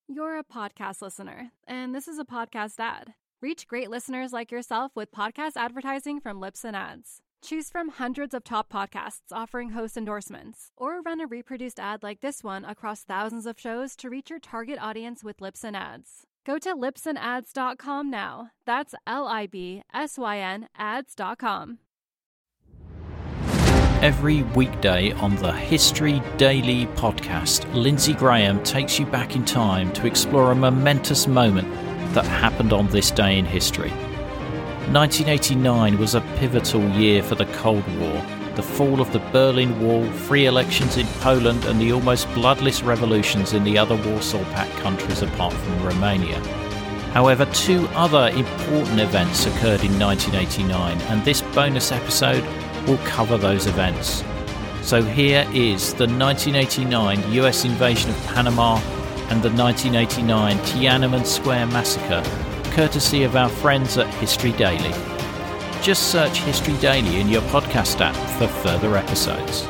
You're a podcast listener, and this is a podcast ad. Reach great listeners like yourself with podcast advertising from Libsyn Ads. Choose from hundreds of top podcasts offering host endorsements, or run a reproduced ad like this one across thousands of shows to reach your target audience with Libsyn Ads. Go to libsynads.com now. That's LIBSYN ads.com. Every weekday on the History Daily podcast, Lindsay Graham takes you back in time to explore a momentous moment that happened on this day in history. 1989 was a pivotal year for the Cold War. The fall of the Berlin Wall, free elections in Poland, and the almost bloodless revolutions in the other Warsaw Pact countries apart from Romania. However, two other important events occurred in 1989, and this bonus episode will cover those events. So here is the 1989 US invasion of Panama and the 1989 Tiananmen Square massacre, courtesy of our friends at History Daily. Just search History Daily in your podcast app for further episodes.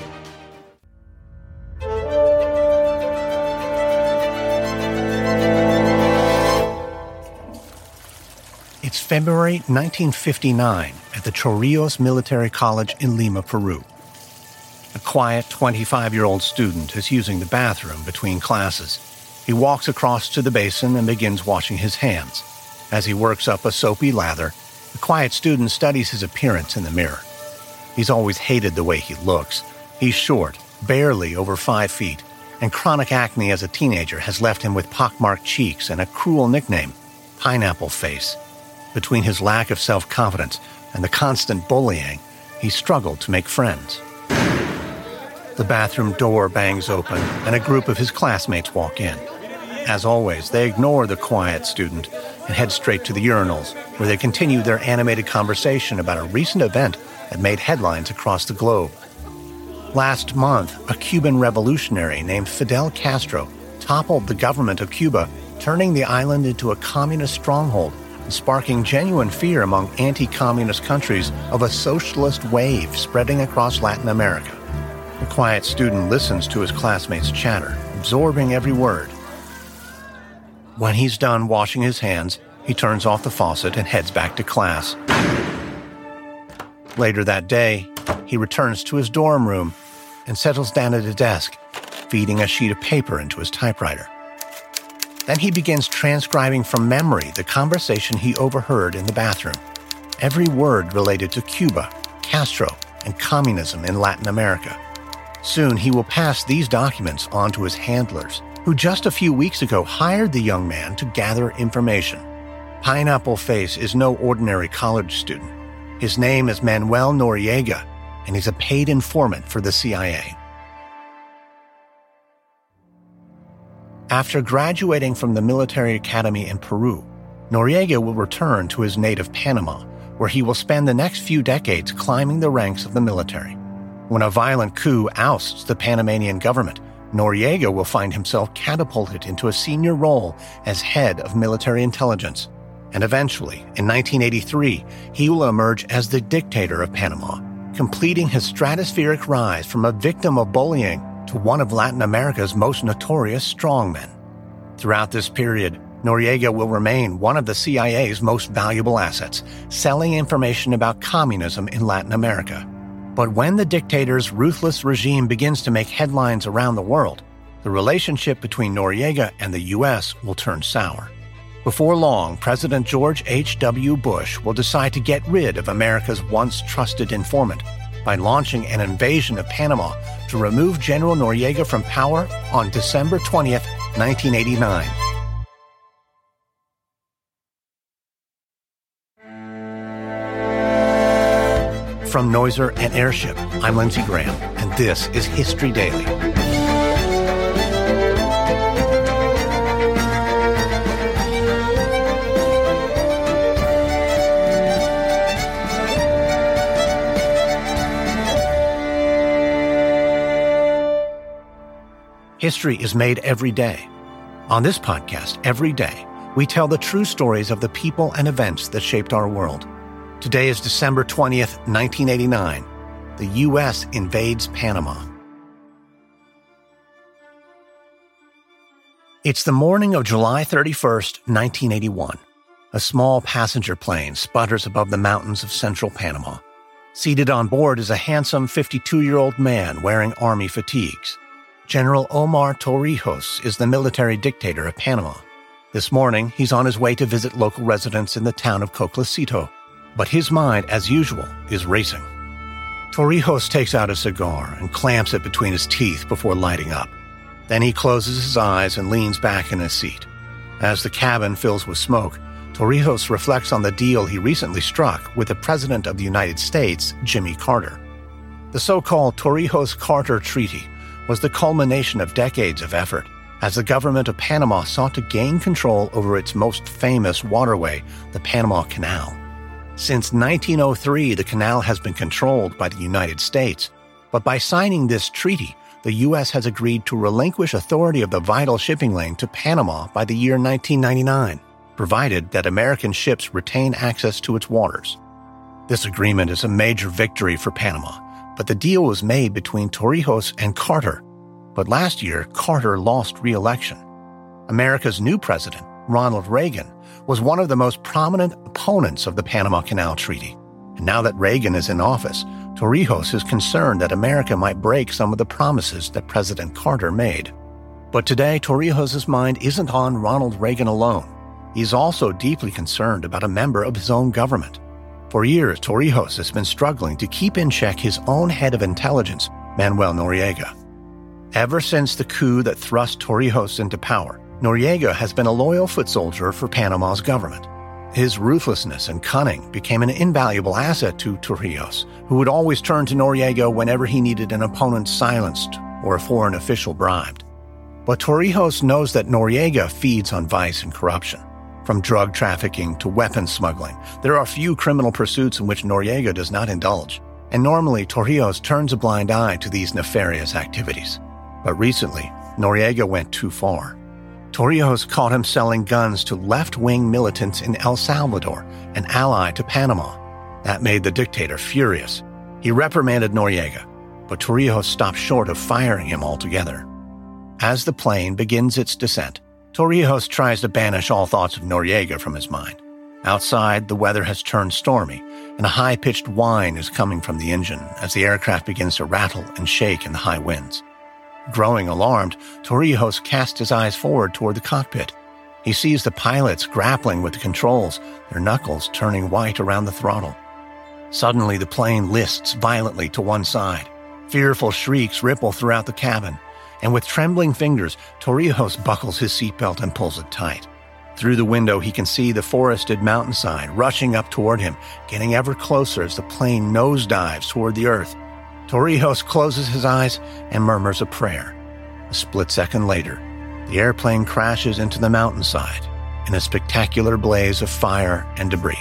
It's February 1959 at the Chorrillos Military College in Lima, Peru. A quiet 25-year-old student is using the bathroom between classes. He walks across to the basin and begins washing his hands. As he works up a soapy lather, the quiet student studies his appearance in the mirror. He's always hated the way he looks. He's short, barely over 5 feet, and chronic acne as a teenager has left him with pockmarked cheeks and a cruel nickname, Pineapple Face. Between his lack of self-confidence and the constant bullying, he struggled to make friends. The bathroom door bangs open, and a group of his classmates walk in. As always, they ignore the quiet student and head straight to the urinals, where they continue their animated conversation about a recent event that made headlines across the globe. Last month, a Cuban revolutionary named Fidel Castro toppled the government of Cuba, turning the island into a communist stronghold, sparking genuine fear among anti-communist countries of a socialist wave spreading across Latin America. The quiet student listens to his classmates' chatter, absorbing every word. When he's done washing his hands, he turns off the faucet and heads back to class. Later that day, he returns to his dorm room and settles down at a desk, feeding a sheet of paper into his typewriter. Then he begins transcribing from memory the conversation he overheard in the bathroom. Every word related to Cuba, Castro, and communism in Latin America. Soon he will pass these documents on to his handlers, who just a few weeks ago hired the young man to gather information. Pineapple Face is no ordinary college student. His name is Manuel Noriega, and he's a paid informant for the CIA. After graduating from the military academy in Peru, Noriega will return to his native Panama, where he will spend the next few decades climbing the ranks of the military. When a violent coup ousts the Panamanian government, Noriega will find himself catapulted into a senior role as head of military intelligence. And eventually, in 1983, he will emerge as the dictator of Panama, completing his stratospheric rise from a victim of bullying to one of Latin America's most notorious strongmen. Throughout this period, Noriega will remain one of the CIA's most valuable assets, selling information about communism in Latin America. But when the dictator's ruthless regime begins to make headlines around the world, the relationship between Noriega and the U.S. will turn sour. Before long, President George H.W. Bush will decide to get rid of America's once trusted informant by launching an invasion of Panama to remove General Noriega from power on December 20th, 1989. From Noiser and Airship, I'm Lindsay Graham, and this is History Daily. History is made every day. On this podcast, every day, we tell the true stories of the people and events that shaped our world. Today is December 20th, 1989. The U.S. invades Panama. It's the morning of July 31st, 1981. A small passenger plane sputters above the mountains of central Panama. Seated on board is a handsome 52-year-old man wearing army fatigues. General Omar Torrijos is the military dictator of Panama. This morning, he's on his way to visit local residents in the town of Coclecito. But his mind, as usual, is racing. Torrijos takes out a cigar and clamps it between his teeth before lighting up. Then he closes his eyes and leans back in his seat. As the cabin fills with smoke, Torrijos reflects on the deal he recently struck with the President of the United States, Jimmy Carter. The so-called Torrijos-Carter Treaty was the culmination of decades of effort as the government of Panama sought to gain control over its most famous waterway, the Panama Canal. Since 1903, the canal has been controlled by the United States, but by signing this treaty, the U.S. has agreed to relinquish authority of the vital shipping lane to Panama by the year 1999, provided that American ships retain access to its waters. This agreement is a major victory for Panama, but the deal was made between Torrijos and Carter. But last year, Carter lost re-election. America's new president, Ronald Reagan, was one of the most prominent opponents of the Panama Canal Treaty. And now that Reagan is in office, Torrijos is concerned that America might break some of the promises that President Carter made. But today, Torrijos' mind isn't on Ronald Reagan alone. He's also deeply concerned about a member of his own government. For years, Torrijos has been struggling to keep in check his own head of intelligence, Manuel Noriega. Ever since the coup that thrust Torrijos into power, Noriega has been a loyal foot soldier for Panama's government. His ruthlessness and cunning became an invaluable asset to Torrijos, who would always turn to Noriega whenever he needed an opponent silenced or a foreign official bribed. But Torrijos knows that Noriega feeds on vice and corruption. From drug trafficking to weapons smuggling, there are few criminal pursuits in which Noriega does not indulge, and normally Torrijos turns a blind eye to these nefarious activities. But recently, Noriega went too far. Torrijos caught him selling guns to left-wing militants in El Salvador, an ally to Panama. That made the dictator furious. He reprimanded Noriega, but Torrijos stopped short of firing him altogether. As the plane begins its descent, Torrijos tries to banish all thoughts of Noriega from his mind. Outside, the weather has turned stormy, and a high-pitched whine is coming from the engine as the aircraft begins to rattle and shake in the high winds. Growing alarmed, Torrijos casts his eyes forward toward the cockpit. He sees the pilots grappling with the controls, their knuckles turning white around the throttle. Suddenly, the plane lists violently to one side. Fearful shrieks ripple throughout the cabin, and with trembling fingers, Torrijos buckles his seatbelt and pulls it tight. Through the window, he can see the forested mountainside rushing up toward him, getting ever closer as the plane nosedives toward the earth. Torrijos closes his eyes and murmurs a prayer. A split second later, the airplane crashes into the mountainside in a spectacular blaze of fire and debris.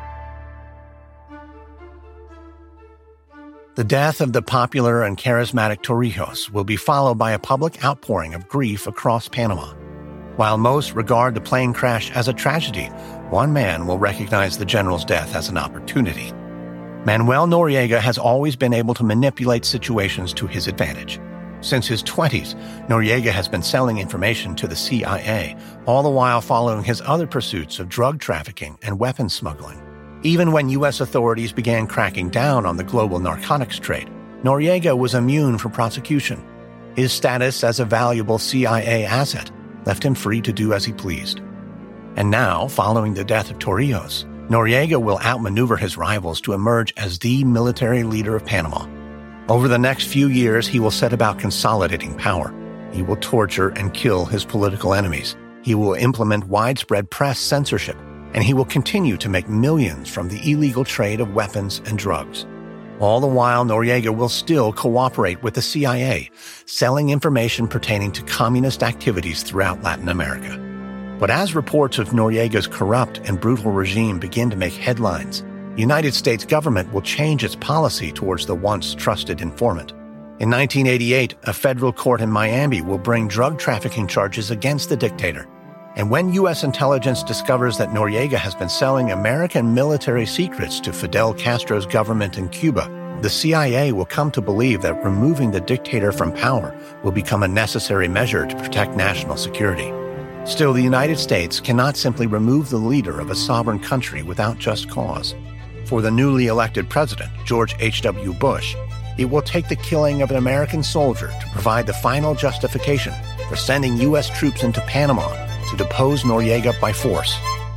The death of the popular and charismatic Torrijos will be followed by a public outpouring of grief across Panama. While most regard the plane crash as a tragedy, one man will recognize the general's death as an opportunity. Manuel Noriega has always been able to manipulate situations to his advantage. Since his 20s, Noriega has been selling information to the CIA, all the while following his other pursuits of drug trafficking and weapons smuggling. Even when U.S. authorities began cracking down on the global narcotics trade, Noriega was immune from prosecution. His status as a valuable CIA asset left him free to do as he pleased. And now, following the death of Torrijos, Noriega will outmaneuver his rivals to emerge as the military leader of Panama. Over the next few years, he will set about consolidating power. He will torture and kill his political enemies. He will implement widespread press censorship, and he will continue to make millions from the illegal trade of weapons and drugs. All the while, Noriega will still cooperate with the CIA, selling information pertaining to communist activities throughout Latin America. But as reports of Noriega's corrupt and brutal regime begin to make headlines, the United States government will change its policy towards the once trusted informant. In 1988, a federal court in Miami will bring drug trafficking charges against the dictator. And when U.S. intelligence discovers that Noriega has been selling American military secrets to Fidel Castro's government in Cuba, the CIA will come to believe that removing the dictator from power will become a necessary measure to protect national security. Still, the United States cannot simply remove the leader of a sovereign country without just cause. For the newly elected president, George H.W. Bush, it will take the killing of an American soldier to provide the final justification for sending U.S. troops into Panama to depose Noriega by force.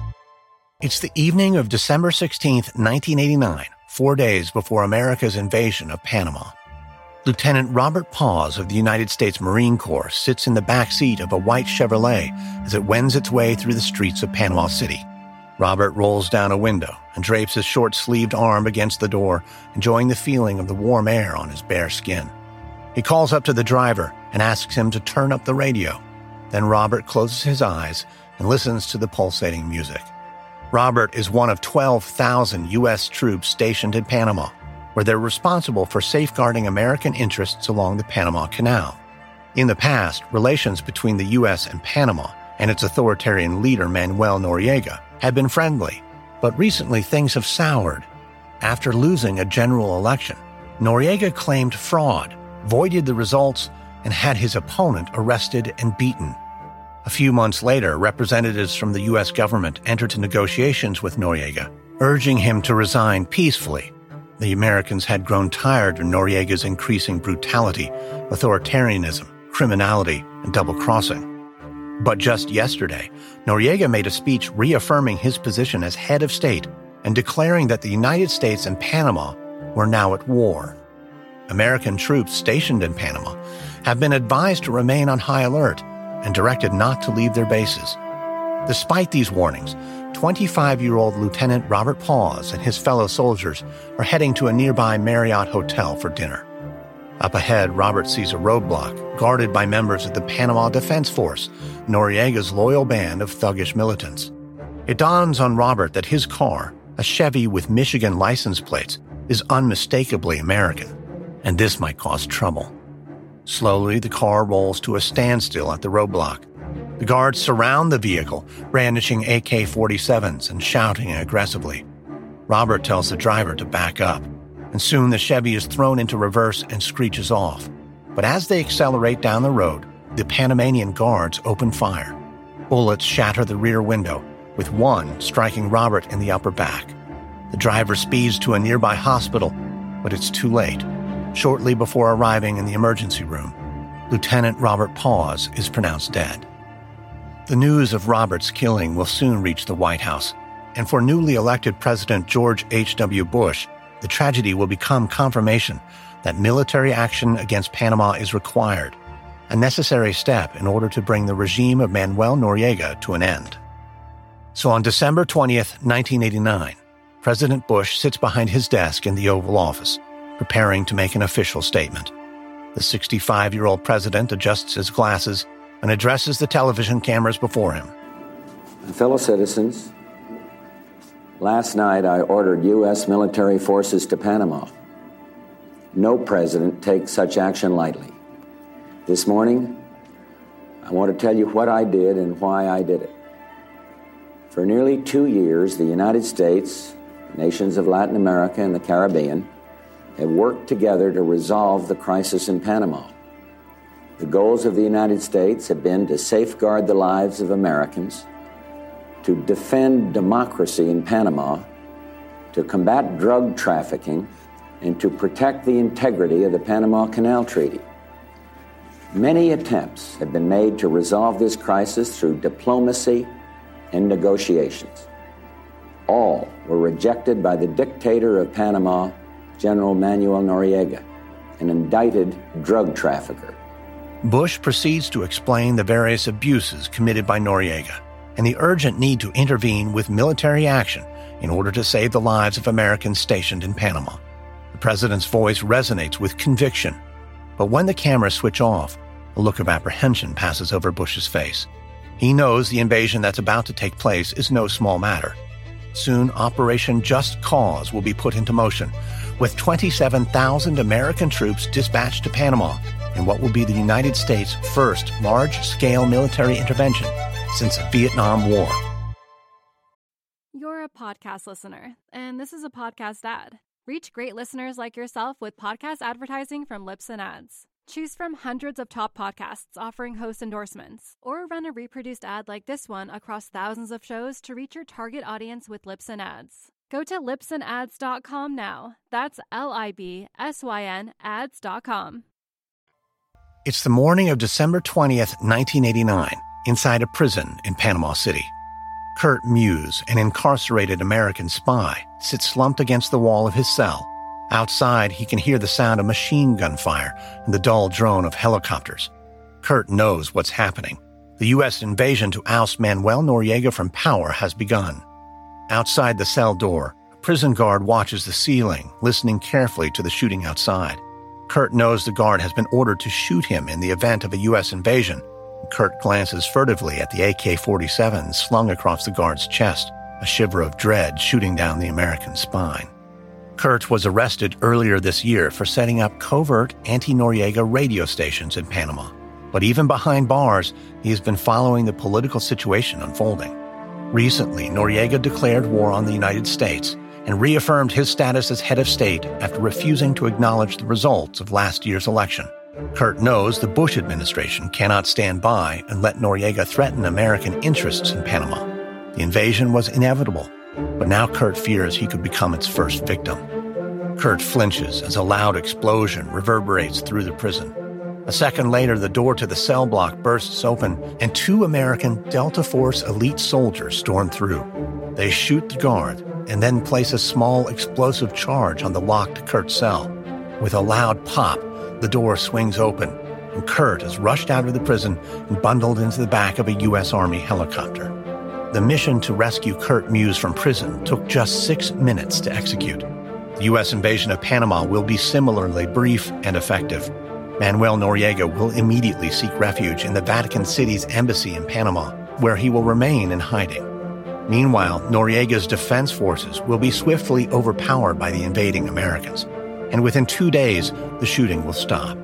It's the evening of December 16, 1989, 4 days before America's invasion of Panama. Lieutenant Robert Pause of the United States Marine Corps sits in the back seat of a white Chevrolet as it wends its way through the streets of Panama City. Robert rolls down a window and drapes his short-sleeved arm against the door, enjoying the feeling of the warm air on his bare skin. He calls up to the driver and asks him to turn up the radio. Then Robert closes his eyes and listens to the pulsating music. Robert is one of 12,000 U.S. troops stationed in Panama, where they're responsible for safeguarding American interests along the Panama Canal. In the past, relations between the U.S. and Panama and its authoritarian leader Manuel Noriega had been friendly, but recently things have soured. After losing a general election, Noriega claimed fraud, voided the results, and had his opponent arrested and beaten. A few months later, representatives from the U.S. government entered into negotiations with Noriega, urging him to resign peacefully. The Americans had grown tired of Noriega's increasing brutality, authoritarianism, criminality, and double-crossing. But just yesterday, Noriega made a speech reaffirming his position as head of state and declaring that the United States and Panama were now at war. American troops stationed in Panama have been advised to remain on high alert and directed not to leave their bases. Despite these warnings, 25-year-old Lieutenant Robert Pause and his fellow soldiers are heading to a nearby Marriott hotel for dinner. Up ahead, Robert sees a roadblock guarded by members of the Panama Defense Force, Noriega's loyal band of thuggish militants. It dawns on Robert that his car, a Chevy with Michigan license plates, is unmistakably American, and this might cause trouble. Slowly, the car rolls to a standstill at the roadblock. The guards surround the vehicle, brandishing AK-47s and shouting aggressively. Robert tells the driver to back up, and soon the Chevy is thrown into reverse and screeches off. But as they accelerate down the road, the Panamanian guards open fire. Bullets shatter the rear window, with one striking Robert in the upper back. The driver speeds to a nearby hospital, but it's too late. Shortly before arriving in the emergency room, Lieutenant Robert Pause is pronounced dead. The news of Robert's killing will soon reach the White House, and for newly elected President George H.W. Bush, the tragedy will become confirmation that military action against Panama is required, a necessary step in order to bring the regime of Manuel Noriega to an end. So on December 20th, 1989, President Bush sits behind his desk in the Oval Office, preparing to make an official statement. The 65-year-old president adjusts his glasses and addresses the television cameras before him. Fellow citizens, last night I ordered U.S. military forces to Panama. No president takes such action lightly. This morning, I want to tell you what I did and why I did it. For nearly 2 years, the United States, nations of Latin America and the Caribbean, have worked together to resolve the crisis in Panama. The goals of the United States have been to safeguard the lives of Americans, to defend democracy in Panama, to combat drug trafficking, and to protect the integrity of the Panama Canal Treaty. Many attempts have been made to resolve this crisis through diplomacy and negotiations. All were rejected by the dictator of Panama, General Manuel Noriega, an indicted drug trafficker. Bush proceeds to explain the various abuses committed by Noriega and the urgent need to intervene with military action in order to save the lives of Americans stationed in Panama. The president's voice resonates with conviction, but when the cameras switch off, a look of apprehension passes over Bush's face. He knows the invasion that's about to take place is no small matter. Soon, Operation Just Cause will be put into motion, with 27,000 American troops dispatched to Panama in what will be the United States' first large-scale military intervention since the Vietnam War. You're a podcast listener, and this is a podcast ad. Reach great listeners like yourself with podcast advertising from Libsyn Ads. Choose from hundreds of top podcasts offering host endorsements, or run a reproduced ad like this one across thousands of shows to reach your target audience with Libsyn Ads. Go to libsynads.com now. That's LIBSYN ads.com. It's the morning of December 20th, 1989, inside a prison in Panama City. Kurt Muse, an incarcerated American spy, sits slumped against the wall of his cell. Outside, he can hear the sound of machine gun fire and the dull drone of helicopters. Kurt knows what's happening. The U.S. invasion to oust Manuel Noriega from power has begun. Outside the cell door, a prison guard watches the ceiling, listening carefully to the shooting outside. Kurt knows the guard has been ordered to shoot him in the event of a U.S. invasion. Kurt glances furtively at the AK-47 slung across the guard's chest, a shiver of dread shooting down the American spine. Kurt was arrested earlier this year for setting up covert anti-Noriega radio stations in Panama. But even behind bars, he has been following the political situation unfolding. Recently, Noriega declared war on the United States and reaffirmed his status as head of state after refusing to acknowledge the results of last year's election. Kurt knows the Bush administration cannot stand by and let Noriega threaten American interests in Panama. The invasion was inevitable, but now Kurt fears he could become its first victim. Kurt flinches as a loud explosion reverberates through the prison. A second later, the door to the cell block bursts open, and 2 American Delta Force elite soldiers storm through. They shoot the guard and then place a small explosive charge on the locked Kurt cell. With a loud pop, the door swings open, and Kurt is rushed out of the prison and bundled into the back of a U.S. Army helicopter. The mission to rescue Kurt Muse from prison took just 6 minutes to execute. The U.S. invasion of Panama will be similarly brief and effective. Manuel Noriega will immediately seek refuge in the Vatican City's embassy in Panama, where he will remain in hiding. Meanwhile, Noriega's defense forces will be swiftly overpowered by the invading Americans. And within 2 days, the shooting will stop.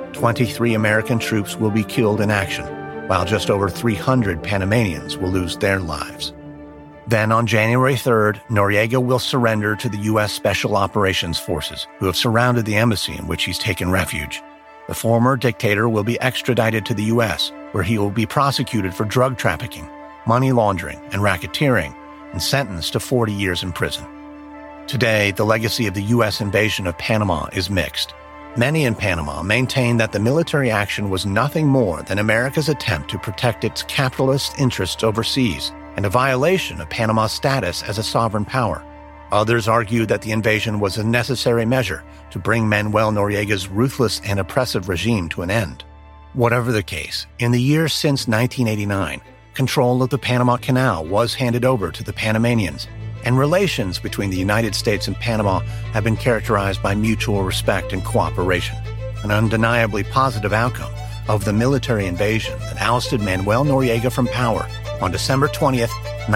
23 American troops will be killed in action, while just over 300 Panamanians will lose their lives. Then on January 3rd, Noriega will surrender to the U.S. Special Operations Forces, who have surrounded the embassy in which he's taken refuge. The former dictator will be extradited to the U.S., where he will be prosecuted for drug trafficking, money laundering, and racketeering, and sentenced to 40 years in prison. Today, the legacy of the U.S. invasion of Panama is mixed. Many in Panama maintain that the military action was nothing more than America's attempt to protect its capitalist interests overseas and a violation of Panama's status as a sovereign power. Others argue that the invasion was a necessary measure to bring Manuel Noriega's ruthless and oppressive regime to an end. Whatever the case, in the years since 1989, control of the Panama Canal was handed over to the Panamanians, and relations between the United States and Panama have been characterized by mutual respect and cooperation, an undeniably positive outcome of the military invasion that ousted Manuel Noriega from power on December 20th,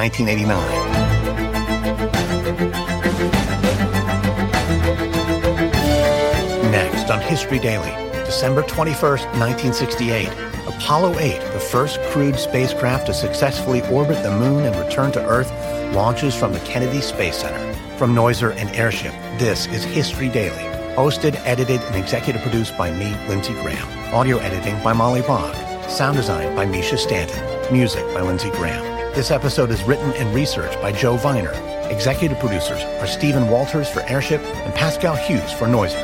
1989. Next on History Daily, December 21st, 1968, Apollo 8, the first crewed spacecraft to successfully orbit the moon and return to Earth, launches from the Kennedy Space Center. From Noiser and Airship, this is History Daily. Hosted, edited, and executive produced by me, Lindsey Graham. Audio editing by Molly Bach. Sound design by Misha Stanton. Music by Lindsey Graham. This episode is written and researched by Joe Viner. Executive producers are Stephen Walters for Airship and Pascal Hughes for Noiser.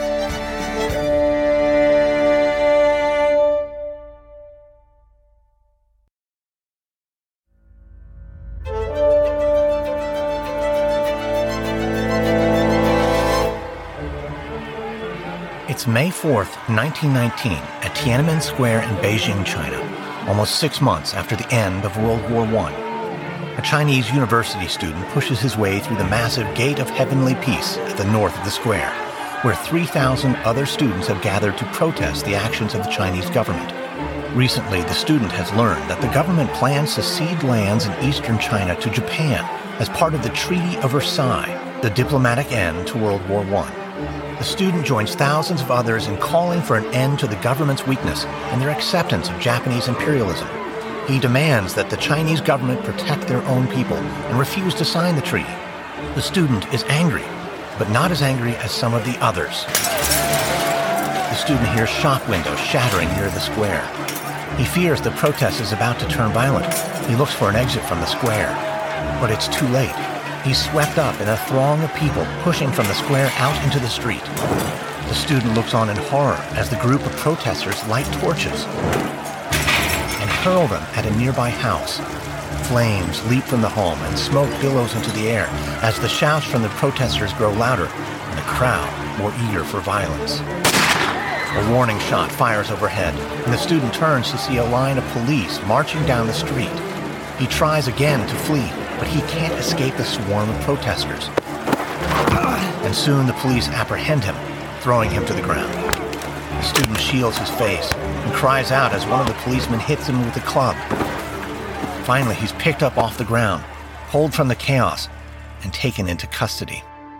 It's May 4th, 1919, at Tiananmen Square in Beijing, China, almost 6 months after the end of World War I. A Chinese university student pushes his way through the massive Gate of Heavenly Peace at the north of the square, where 3,000 other students have gathered to protest the actions of the Chinese government. Recently, the student has learned that the government plans to cede lands in eastern China to Japan as part of the Treaty of Versailles, the diplomatic end to World War I. The student joins thousands of others in calling for an end to the government's weakness and their acceptance of Japanese imperialism. He demands that the Chinese government protect their own people and refuse to sign the treaty. The student is angry, but not as angry as some of the others. the student hears shop windows shattering near the square. He fears the protest is about to turn violent. He looks for an exit from the square, but it's too late. He's swept up in a throng of people pushing from the square out into the street. The student looks on in horror as the group of protesters light torches and hurl them at a nearby house. Flames leap from the home and smoke billows into the air as the shouts from the protesters grow louder and the crowd more eager for violence. A warning shot fires overhead, and the student turns to see a line of police marching down the street. He tries again to flee, but he can't escape the swarm of protesters. And soon the police apprehend him, throwing him to the ground. The student shields his face and cries out as one of the policemen hits him with a club. Finally, he's picked up off the ground, pulled from the chaos, and taken into custody.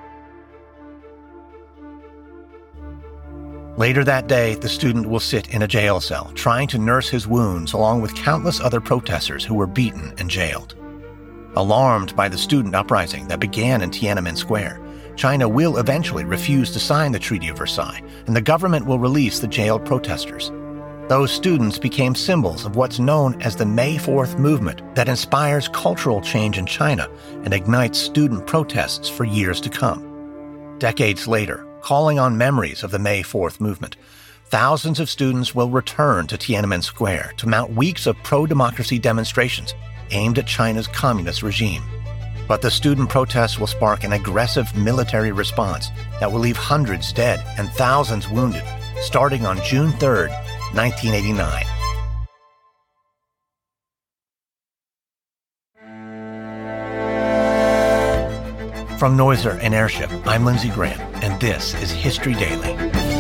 Later that day, the student will sit in a jail cell, trying to nurse his wounds along with countless other protesters who were beaten and jailed. Alarmed by the student uprising that began in Tiananmen Square, China will eventually refuse to sign the Treaty of Versailles, and the government will release the jailed protesters. Those students became symbols of what's known as the May 4th movement that inspires cultural change in China and ignites student protests for years to come. Decades later, calling on memories of the May 4th movement, thousands of students will return to Tiananmen Square to mount weeks of pro-democracy demonstrations aimed at China's communist regime. But the student protests will spark an aggressive military response that will leave hundreds dead and thousands wounded, starting on June 3rd, 1989. From Noiser and Airship, I'm Lindsey Graham, and this is History Daily.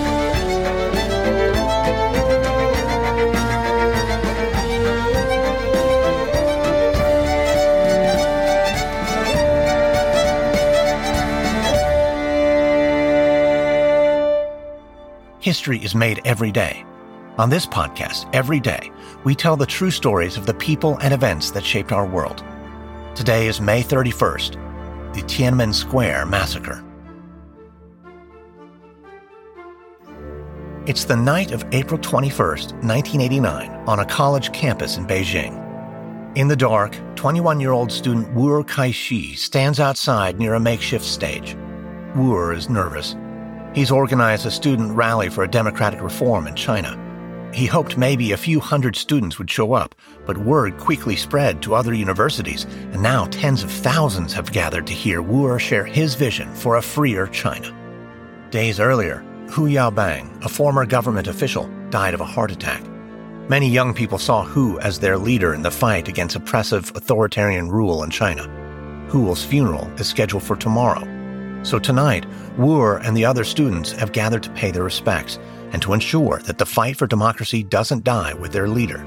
History is made every day. On this podcast, every day, we tell the true stories of the people and events that shaped our world. Today is May 31st, the Tiananmen Square Massacre. It's the night of April 21st, 1989, on a college campus in Beijing. In the dark, 21-year-old student Wu Kai-shi stands outside near a makeshift stage. Wu is nervous. He's organized a student rally for a democratic reform in China. He hoped maybe a few hundred students would show up, but word quickly spread to other universities, and now tens of thousands have gathered to hear Wu share his vision for a freer China. Days earlier, Hu Yaobang, a former government official, died of a heart attack. Many young people saw Hu as their leader in the fight against oppressive authoritarian rule in China. Hu's funeral is scheduled for tomorrow. So tonight, Wu and the other students have gathered to pay their respects and to ensure that the fight for democracy doesn't die with their leader.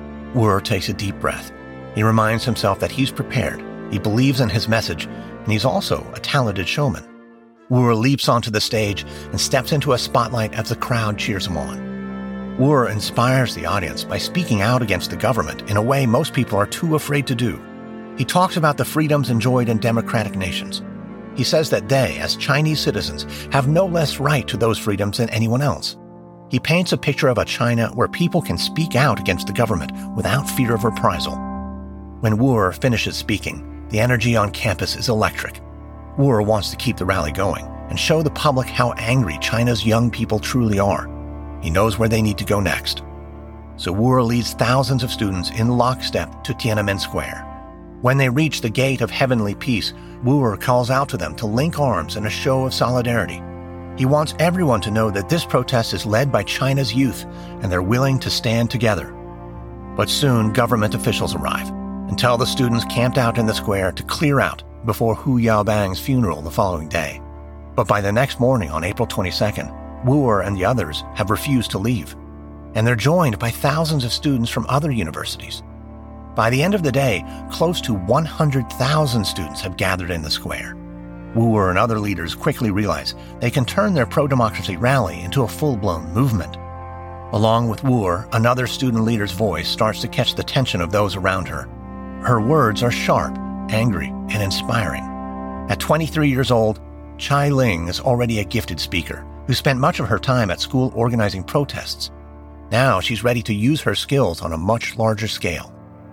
Wu takes a deep breath. He reminds himself that he's prepared, he believes in his message, and he's also a talented showman. Wu leaps onto the stage and steps into a spotlight as the crowd cheers him on. Wu inspires the audience by speaking out against the government in a way most people are too afraid to do. He talks about the freedoms enjoyed in democratic nations. He says that they, as Chinese citizens, have no less right to those freedoms than anyone else. He paints a picture of a China where people can speak out against the government without fear of reprisal. When Wu finishes speaking, the energy on campus is electric. Wu wants to keep the rally going and show the public how angry China's young people truly are. He knows where they need to go next. So Wu leads thousands of students in lockstep to Tiananmen Square. When they reach the gate of heavenly peace, Wu calls out to them to link arms in a show of solidarity. He wants everyone to know that this protest is led by China's youth, and they're willing to stand together. But soon, government officials arrive and tell the students camped out in the square to clear out before Hu Yaobang's funeral the following day. But by the next morning, on April 22nd, Wu and the others have refused to leave, and they're joined by thousands of students from other universities. By the end of the day, close to 100,000 students have gathered in the square. Wu and other leaders quickly realize they can turn their pro-democracy rally into a full-blown movement. Along with Wu, another student leader's voice starts to catch the attention of those around her. Her words are sharp, angry, and inspiring. At 23 years old, Chai Ling is already a gifted speaker, who spent much of her time at school organizing protests. Now she's ready to use her skills on a much larger scale.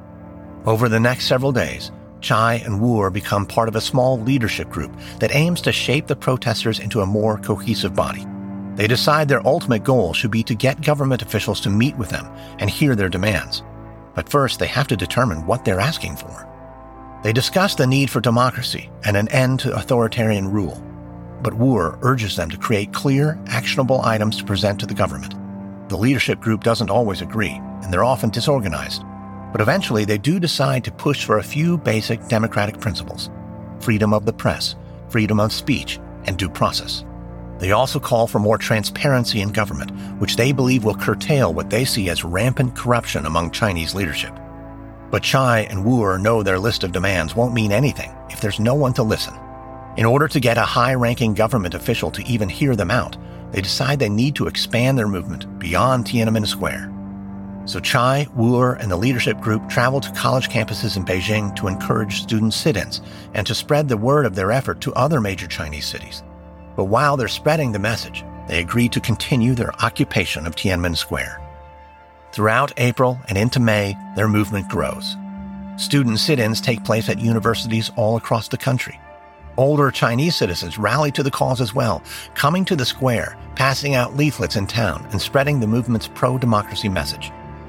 Over the next several days, Chai and Wu become part of a small leadership group that aims to shape the protesters into a more cohesive body. They decide their ultimate goal should be to get government officials to meet with them and hear their demands. But first, they have to determine what they're asking for. They discuss the need for democracy and an end to authoritarian rule. But Wu urges them to create clear, actionable items to present to the government. The leadership group doesn't always agree, and they're often disorganized. But eventually, they do decide to push for a few basic democratic principles: freedom of the press, freedom of speech, and due process. They also call for more transparency in government, which they believe will curtail what they see as rampant corruption among Chinese leadership. But Chai and Wu know their list of demands won't mean anything if there's no one to listen. In order to get a high-ranking government official to even hear them out, they decide they need to expand their movement beyond Tiananmen Square. So Chai, Wu, and the leadership group travel to college campuses in Beijing to encourage student sit-ins and to spread the word of their effort to other major Chinese cities. But while they're spreading the message, they agree to continue their occupation of Tiananmen Square. Throughout April and into May, their movement grows. Student sit-ins take place at universities all across the country. Older Chinese citizens rally to the cause as well, coming to the square, passing out leaflets in town, and spreading the movement's pro-democracy message.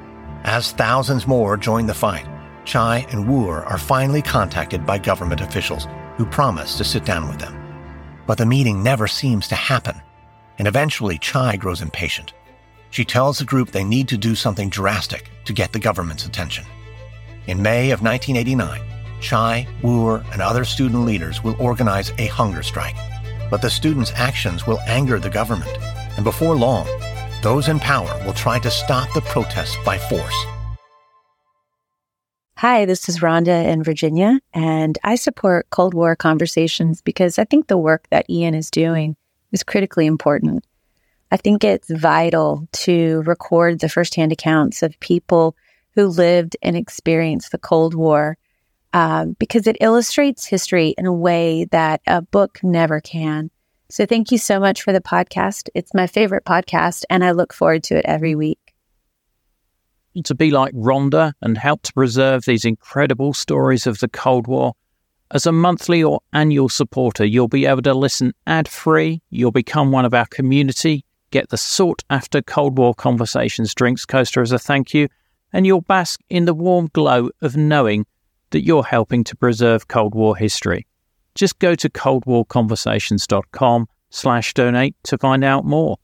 As thousands more join the fight, Chai and Wu are finally contacted by government officials who promise to sit down with them. But the meeting never seems to happen, and eventually Chai grows impatient. She tells the group they need to do something drastic to get the government's attention. In May of 1989, Chai, Wu, and other student leaders will organize a hunger strike. But the students' actions will anger the government, and before long, those in power will try to stop the protests by force. Hi, this is Rhonda in Virginia, and I support Cold War conversations because I think the work that Ian is doing is critically important. I think it's vital to record the firsthand accounts of people who lived and experienced the Cold War because it illustrates history in a way that a book never can. So thank you so much for the podcast. It's my favorite podcast, and I look forward to it every week. To be like Rhonda and help to preserve these incredible stories of the Cold War, as a monthly or annual supporter, you'll be able to listen ad-free, you'll become one of our community, get the sought-after Cold War Conversations drinks coaster as a thank you, and you'll bask in the warm glow of knowing that you're helping to preserve Cold War history. Just go to coldwarconversations.com/donate to find out more.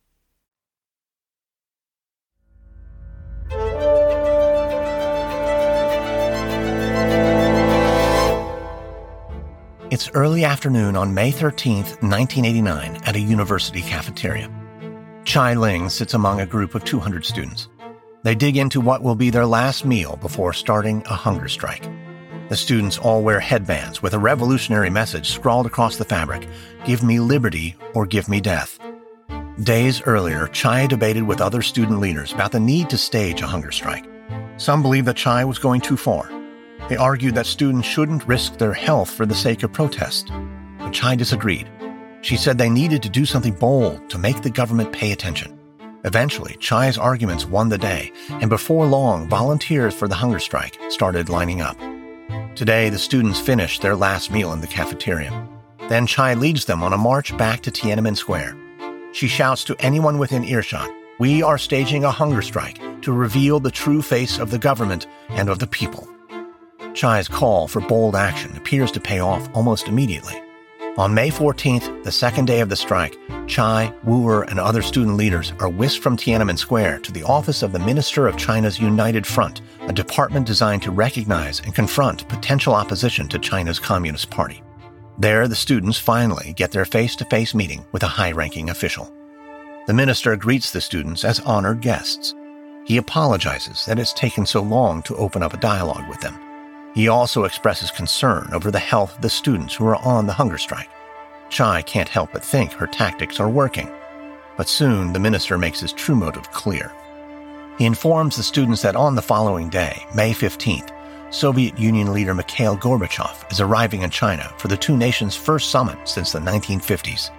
It's early afternoon on May 13th, 1989, at a university cafeteria. Chai Ling sits among a group of 200 students. They dig into what will be their last meal before starting a hunger strike. The students all wear headbands with a revolutionary message scrawled across the fabric: "Give me liberty or give me death." Days earlier, Chai debated with other student leaders about the need to stage a hunger strike. Some believed that Chai was going too far. They argued that students shouldn't risk their health for the sake of protest. But Chai disagreed. She said they needed to do something bold to make the government pay attention. Eventually, Chai's arguments won the day, and before long, volunteers for the hunger strike started lining up. Today, the students finished their last meal in the cafeteria. Then Chai leads them on a march back to Tiananmen Square. She shouts to anyone within earshot, "We are staging a hunger strike to reveal the true face of the government and of the people." Chai's call for bold action appears to pay off almost immediately. On May 14th, the second day of the strike, Chai, Wu, and other student leaders are whisked from Tiananmen Square to the office of the Minister of China's United Front, a department designed to recognize and confront potential opposition to China's Communist Party. There, the students finally get their face-to-face meeting with a high-ranking official. The minister greets the students as honored guests. He apologizes that it's taken so long to open up a dialogue with them. He also expresses concern over the health of the students who are on the hunger strike. Chai can't help but think her tactics are working. But soon, the minister makes his true motive clear. He informs the students that on the following day, May 15th, Soviet Union leader Mikhail Gorbachev is arriving in China for the two nations' first summit since the 1950s.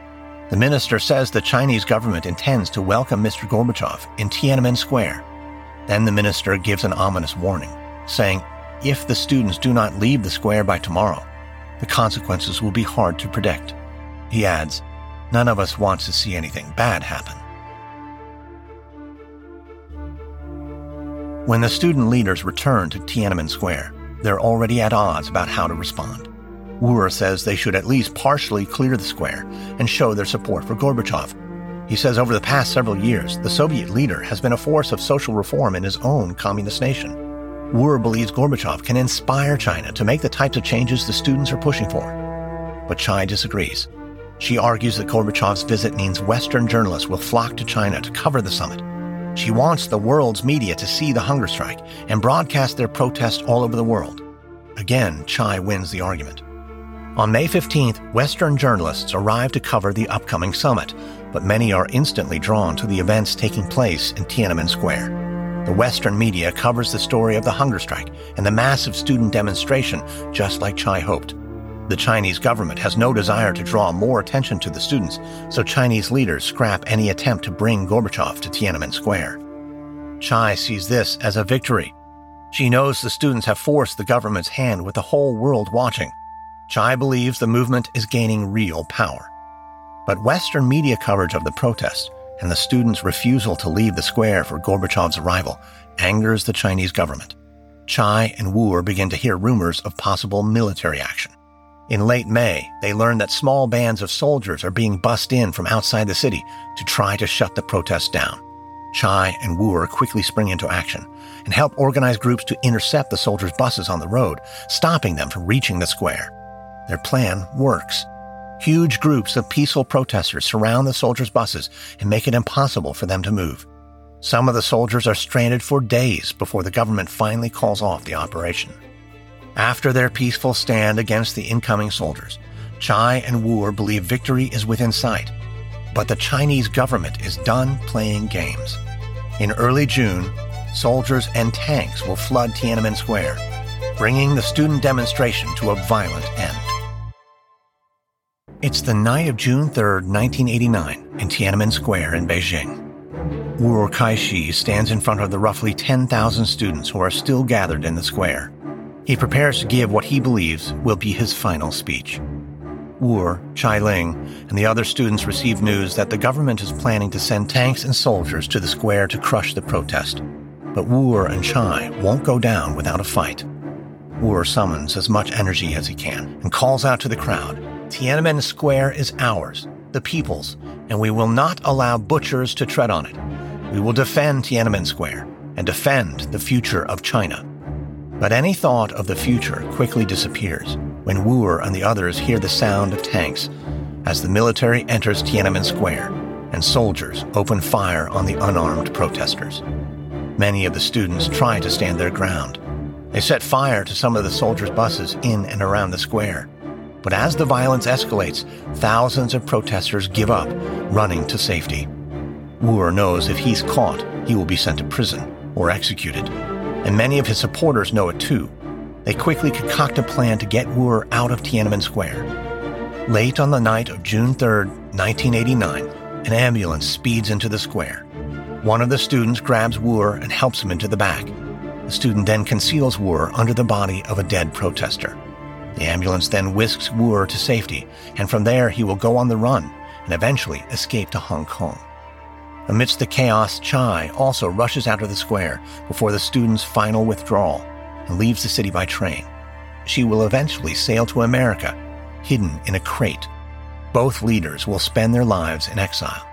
The minister says the Chinese government intends to welcome Mr. Gorbachev in Tiananmen Square. Then the minister gives an ominous warning, saying if the students do not leave the square by tomorrow, the consequences will be hard to predict. He adds, none of us wants to see anything bad happen. When the student leaders return to Tiananmen Square, they're already at odds about how to respond. Woer says they should at least partially clear the square and show their support for Gorbachev. He says over the past several years, the Soviet leader has been a force of social reform in his own communist nation. Woer believes Gorbachev can inspire China to make the types of changes the students are pushing for. But Chai disagrees. She argues that Gorbachev's visit means Western journalists will flock to China to cover the summit. She wants the world's media to see the hunger strike and broadcast their protest all over the world. Again, Chai wins the argument. On May 15th, Western journalists arrive to cover the upcoming summit, but many are instantly drawn to the events taking place in Tiananmen Square. The Western media covers the story of the hunger strike and the massive student demonstration, just like Chai hoped. The Chinese government has no desire to draw more attention to the students, so Chinese leaders scrap any attempt to bring Gorbachev to Tiananmen Square. Chai sees this as a victory. She knows the students have forced the government's hand with the whole world watching. Chai believes the movement is gaining real power. But Western media coverage of the protest and the students' refusal to leave the square for Gorbachev's arrival angers the Chinese government. Chai and Woer begin to hear rumors of possible military action. In late May, they learn that small bands of soldiers are being bussed in from outside the city to try to shut the protests down. Chai and Woer quickly spring into action and help organize groups to intercept the soldiers' buses on the road, stopping them from reaching the square. Their plan works. Huge groups of peaceful protesters surround the soldiers' buses and make it impossible for them to move. Some of the soldiers are stranded for days before the government finally calls off the operation. After their peaceful stand against the incoming soldiers, Chai and Woer believe victory is within sight. But the Chinese government is done playing games. In early June, soldiers and tanks will flood Tiananmen Square, bringing the student demonstration to a violent end. It's the night of June 3, 1989, in Tiananmen Square in Beijing. Woer Kai-shi stands in front of the roughly 10,000 students who are still gathered in the square. He prepares to give what he believes will be his final speech. Woer, Chai Ling, and the other students receive news that the government is planning to send tanks and soldiers to the square to crush the protest. But Woer and Chai won't go down without a fight. Woer summons as much energy as he can and calls out to the crowd, Tiananmen Square is ours, the people's, and we will not allow butchers to tread on it. We will defend Tiananmen Square and defend the future of China. But any thought of the future quickly disappears when Woer and the others hear the sound of tanks as the military enters Tiananmen Square and soldiers open fire on the unarmed protesters. Many of the students try to stand their ground. They set fire to some of the soldiers' buses in and around the square. But as the violence escalates, thousands of protesters give up, running to safety. Woer knows if he's caught, he will be sent to prison or executed. And many of his supporters know it too. They quickly concoct a plan to get Woer out of Tiananmen Square. Late on the night of June 3, 1989, an ambulance speeds into the square. One of the students grabs Woer and helps him into the back. The student then conceals Woer under the body of a dead protester. The ambulance then whisks Woer to safety, and from there he will go on the run and eventually escape to Hong Kong. Amidst the chaos, Chai also rushes out of the square before the students' final withdrawal and leaves the city by train. She will eventually sail to America, hidden in a crate. Both leaders will spend their lives in exile.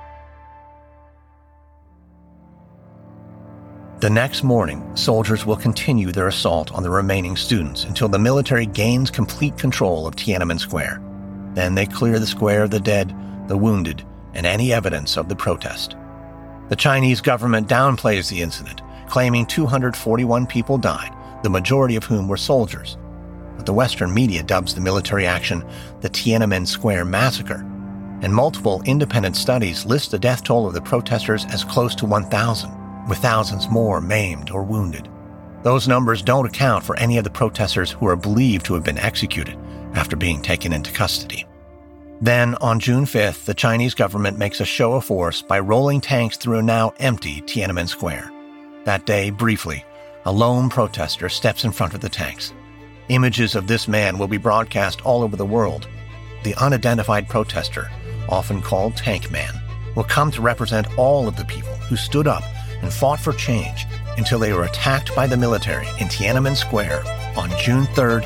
The next morning, soldiers will continue their assault on the remaining students until the military gains complete control of Tiananmen Square. Then they clear the square of the dead, the wounded, and any evidence of the protest. The Chinese government downplays the incident, claiming 241 people died, the majority of whom were soldiers. But the Western media dubs the military action the Tiananmen Square Massacre, and multiple independent studies list the death toll of the protesters as close to 1,000, with thousands more maimed or wounded. Those numbers don't account for any of the protesters who are believed to have been executed after being taken into custody. Then, on June 5th, the Chinese government makes a show of force by rolling tanks through a now empty Tiananmen Square. That day, briefly, a lone protester steps in front of the tanks. Images of this man will be broadcast all over the world. The unidentified protester, often called Tank Man, will come to represent all of the people who stood up and fought for change until they were attacked by the military in Tiananmen Square on June 3rd,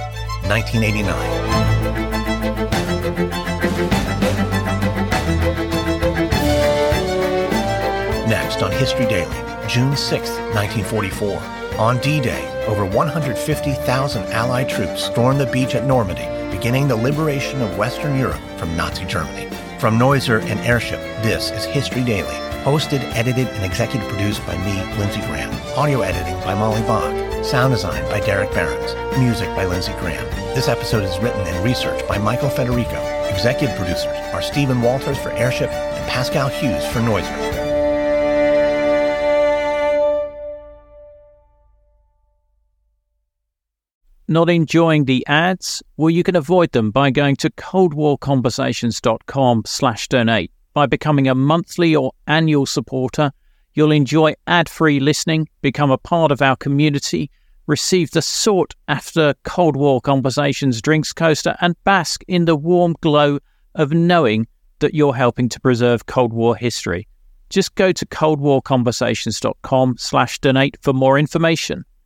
1989. Next on History Daily, June 6, 1944. On D-Day, over 150,000 Allied troops stormed the beach at Normandy, beginning the liberation of Western Europe from Nazi Germany. From Noiser and Airship, this is History Daily, hosted, edited, and executive produced by me, Lindsey Graham. Audio editing by Molly Bach. Sound design by Derek Behrens. Music by Lindsey Graham. This episode is written and researched by Michael Federico. Executive producers are Stephen Walters for Airship and Pascal Hughes for Noiser. Not enjoying the ads? Well, you can avoid them by going to coldwarconversations.com/donate. By becoming a monthly or annual supporter, you'll enjoy ad-free listening, become a part of our community, receive the sought-after Cold War Conversations drinks coaster, and bask in the warm glow of knowing that you're helping to preserve Cold War history. Just go to coldwarconversations.com/donate for more information.